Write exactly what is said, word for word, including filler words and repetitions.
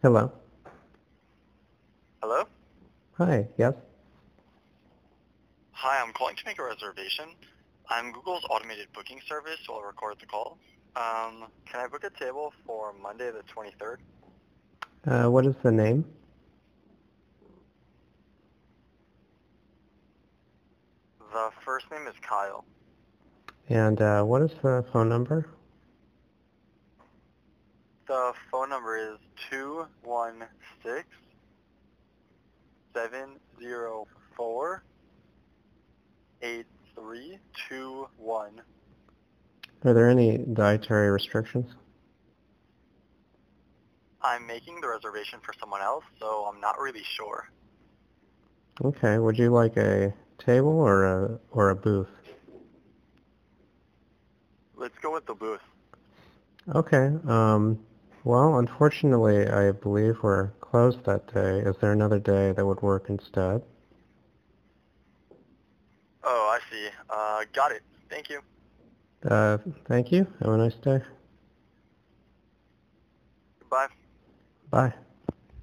Hello. Hello? Hi. Yes. Hi, I'm calling to make a reservation. I'm Google's automated booking service, so I'll record the call. Um, can I book a table for Monday the twenty-third? Uh, what is the name? The first name is Kyle. And uh, what is the phone number? The phone number is two one six, seven zero four, eight three two one. Are there any dietary restrictions? I'm making the reservation for someone else, so I'm not really sure. Okay. Would you like a table or a or a booth? Let's go with the booth. Okay. Um, well, unfortunately, I believe we're closed that day. Is there another day that would work instead? Oh, I see. Uh, got it. Thank you. Uh, thank you. Have a nice day. Goodbye. Bye.